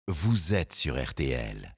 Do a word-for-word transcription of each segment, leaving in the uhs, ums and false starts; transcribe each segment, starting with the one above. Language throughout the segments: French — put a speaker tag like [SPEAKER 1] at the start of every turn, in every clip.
[SPEAKER 1] vous êtes sur R T L.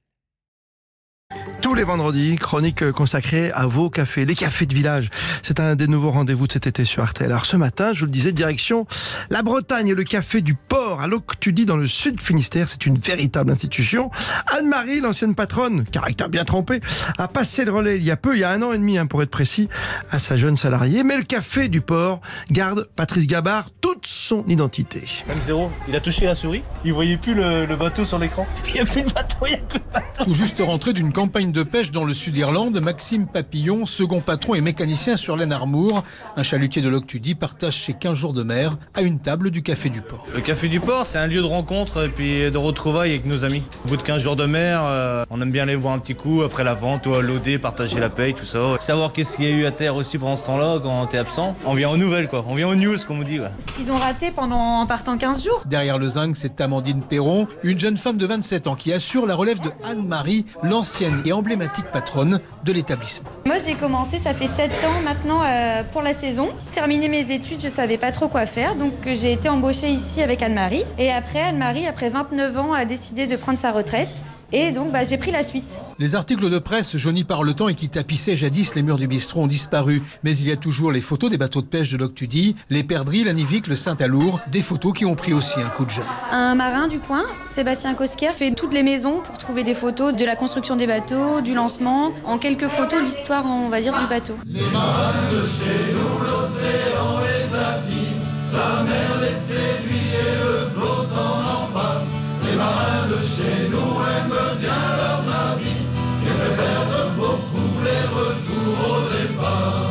[SPEAKER 2] Tous les vendredis, chronique consacrée à vos cafés, les cafés de village. C'est un des nouveaux rendez-vous de cet été sur R T L. Alors ce matin, je vous le disais, direction la Bretagne et le café du Port à Loctudy dans le sud Finistère. C'est une véritable institution. Anne-Marie, l'ancienne patronne, caractère bien trempé, a passé le relais il y a peu, il y a un an et demi hein, pour être précis, à sa jeune salariée. Mais le café du Port garde, Patrice Gabard, toute son identité.
[SPEAKER 3] Même zéro, il a touché la souris, il voyait plus le, le bateau sur l'écran. Il n'y a plus de bateau, il n'y a plus de bateau.
[SPEAKER 4] Tout juste rentré d'une campagne de pêche dans le Sud-Irlande, Maxime Papillon, second patron et mécanicien sur l'Aisne Armour, un chalutier de Loctudy, partage ses quinze jours de mer à une table du Café du Port.
[SPEAKER 3] Le Café du Port, c'est un lieu de rencontre et puis de retrouvailles avec nos amis. Au bout de quinze jours de mer, euh, on aime bien aller boire un petit coup après la vente ou à l'O D, partager la paye, tout ça. Savoir qu'est-ce qu'il y a eu à terre aussi pendant ce temps-là, quand t'es absent. On vient aux nouvelles, quoi. On vient aux news, comme on dit. Ouais.
[SPEAKER 5] Ce qu'ils ont raté pendant en partant quinze jours.
[SPEAKER 4] Derrière le zinc, c'est Amandine Perron, une jeune femme de vingt-sept ans qui assure la relève de Anne-Marie, l'ancienne et emblématique patronne de l'établissement.
[SPEAKER 5] Moi j'ai commencé, ça fait sept ans maintenant euh, pour la saison. Terminé mes études, je savais pas trop quoi faire, donc j'ai été embauchée ici avec Anne-Marie. Et après, Anne-Marie, après vingt-neuf ans, a décidé de prendre sa retraite. Et donc bah, j'ai pris la suite.
[SPEAKER 4] Les articles de presse jaunis par le temps et qui tapissaient jadis les murs du bistrot ont disparu. Mais il y a toujours les photos des bateaux de pêche de Loctudy, les perdrix, la Nivique, le Saint-Alour, des photos qui ont pris aussi un coup de jeune.
[SPEAKER 5] Un marin du coin, Sébastien Cosquer, fait toutes les maisons pour trouver des photos de la construction des bateaux, du lancement. En quelques photos, l'histoire, on va dire, du bateau.
[SPEAKER 6] Les marins de chez nous, l'océan les attire, la mer les séduit et le flot s'en empare. Les marins de chez nous aiment bien leur navire et préfèrent de beaucoup les retours au départ.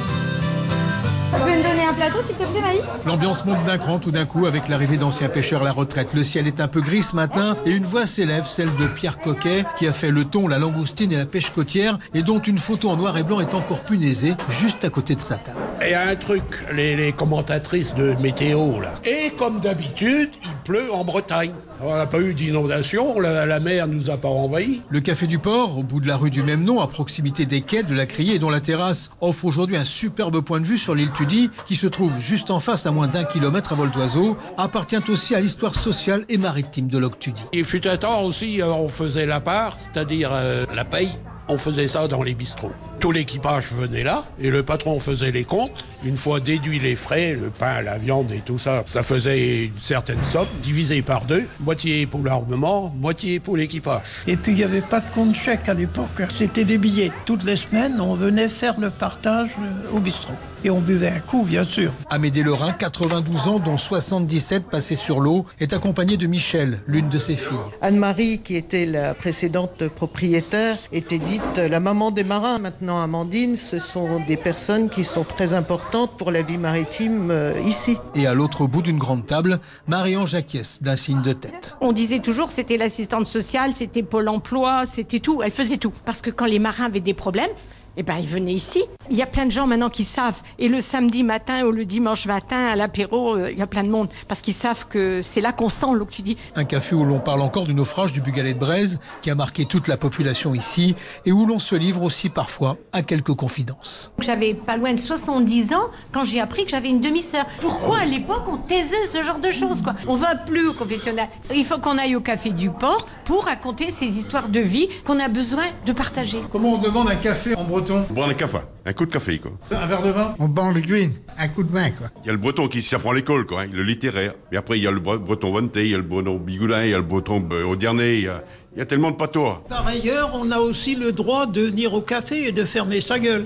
[SPEAKER 5] Tu peux me donner un plateau s'il te plaît, Maï ?
[SPEAKER 4] L'ambiance monte d'un cran tout d'un coup avec l'arrivée d'anciens pêcheurs à la retraite. Le ciel est un peu gris ce matin et une voix s'élève, celle de Pierre Coquet, qui a fait le thon, la langoustine et la pêche côtière et dont une photo en noir et blanc est encore punaisée juste à côté de sa table.
[SPEAKER 7] Il y a un truc, les, les commentatrices de météo là. Et comme d'habitude, il pleut en Bretagne. On n'a pas eu d'inondation, la, la mer nous a pas envahis.
[SPEAKER 4] Le Café du Port, au bout de la rue du même nom, à proximité des quais de la Criée, dont la terrasse offre aujourd'hui un superbe point de vue sur l'île Tudy, qui se trouve juste en face à moins d'un kilomètre à vol d'oiseau, appartient aussi à l'histoire sociale et maritime de Loctudy.
[SPEAKER 7] Il fut un temps aussi, on faisait la part, c'est-à-dire euh, la paye. On faisait ça dans les bistrots. Tout l'équipage venait là et le patron faisait les comptes. Une fois déduit les frais, le pain, la viande et tout ça, ça faisait une certaine somme, divisée par deux. Moitié pour l'armement, moitié pour l'équipage.
[SPEAKER 8] Et puis il n'y avait pas de compte chèque à l'époque, c'était des billets. Toutes les semaines, on venait faire le partage au bistrot. Et on buvait un coup, bien sûr.
[SPEAKER 4] Amédée Lorrain, quatre-vingt-douze ans, dont soixante-dix-sept passés sur l'eau, est accompagnée de Michel, l'une de ses filles.
[SPEAKER 9] Anne-Marie, qui était la précédente propriétaire, était dite la maman des marins. Maintenant, Amandine, ce sont des personnes qui sont très importantes pour la vie maritime euh, ici.
[SPEAKER 4] Et à l'autre bout d'une grande table, Marie-Ange acquiesce d'un signe de tête.
[SPEAKER 10] On disait toujours c'était l'assistante sociale, c'était Pôle emploi, c'était tout. Elle faisait tout. Parce que quand les marins avaient des problèmes, eh ben, ils venaient ici. Il y a plein de gens maintenant qui savent. Et le samedi matin ou le dimanche matin, à l'apéro, euh, il y a plein de monde. Parce qu'ils savent que c'est là qu'on sent Loctudy.
[SPEAKER 4] Un café où l'on parle encore du naufrage du Bugalet de Braise, qui a marqué toute la population ici, et où l'on se livre aussi parfois à quelques confidences.
[SPEAKER 10] J'avais pas loin de soixante-dix ans quand j'ai appris que j'avais une demi-sœur. Pourquoi à l'époque on taisait ce genre de choses, quoi ? On va plus au confessionnal. Il faut qu'on aille au Café du Port pour raconter ces histoires de vie qu'on a besoin de partager.
[SPEAKER 4] Comment on demande un café en breton ?
[SPEAKER 11] On boit un café, un coup de café, quoi.
[SPEAKER 4] Un verre de vin ?
[SPEAKER 8] On bande le green, un coup de main, quoi.
[SPEAKER 11] Il y a le breton qui s'apprend à l'école, quoi, hein, le littéraire. Et après, il y a le breton vanté, il y a le breton bigoudin, il y a le breton euh, audiernais, il y a, il y a tellement de patois.
[SPEAKER 8] Par ailleurs, on a aussi le droit de venir au café et de fermer sa gueule.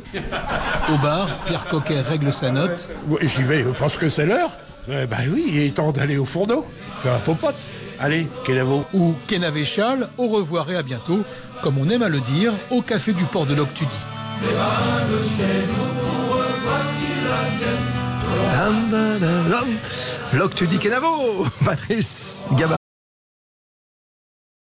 [SPEAKER 4] Au bar, Pierre Coquet règle sa note.
[SPEAKER 7] Ouais, j'y vais parce que c'est l'heure. Eh ben oui, il est temps d'aller au fourneau. Faire un popote. Allez, Kenavo.
[SPEAKER 4] Ou Kenavéchal, au revoir et à bientôt, comme on aime à le dire, au Café du Port de Loctudy.
[SPEAKER 6] Les marins de chez nous, pour eux, quoi qu'il advienne.
[SPEAKER 2] Loctudy Kenavo, Patrice Gabard.